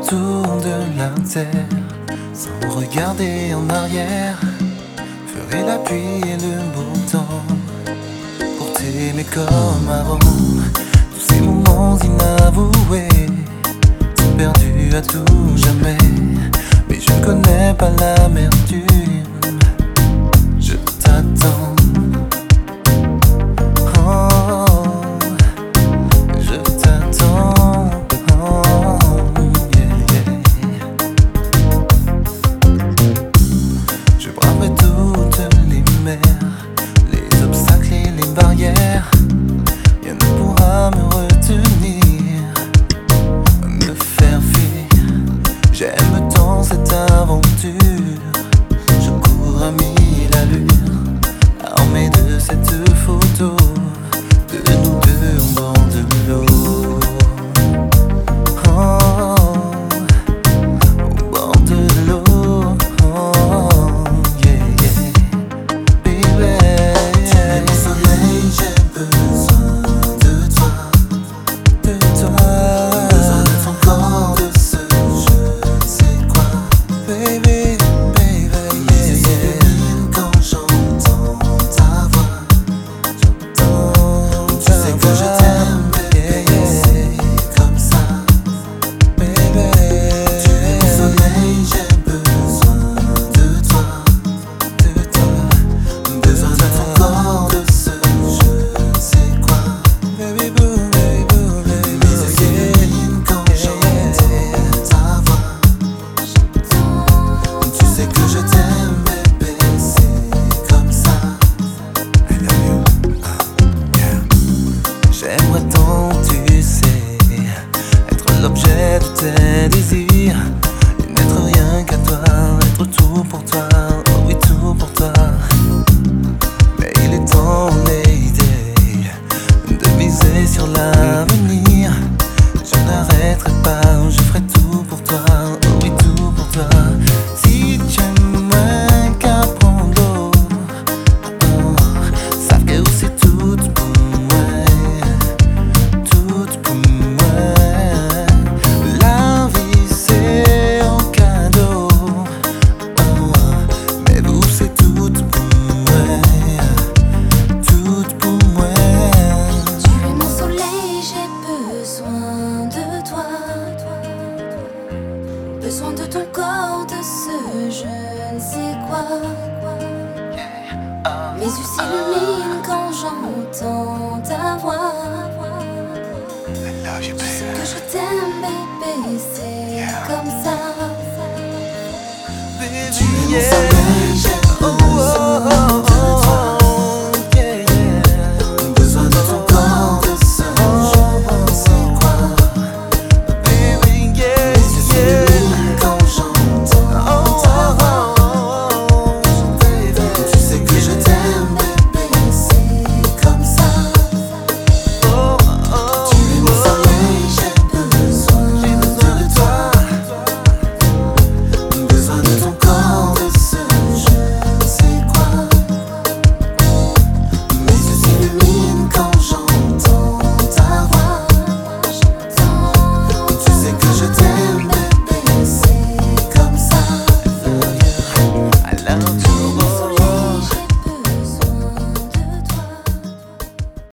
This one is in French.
autour de la terre, sans regarder en arrière, ferai la pluie et le beau temps, pour t'aimer comme avant. Tous ces moments inavoués sont perdus à tout jamais, mais je ne connais pas l'amertume. Je t'attends. Les obstacles et les barrières, rien ne pourra me retenir, me faire fuir. J'aime tant cette aventure, je cours à mille allures, armé de cette photo de nous deux au bord de l'eau. Au bord de l'eau. Baby,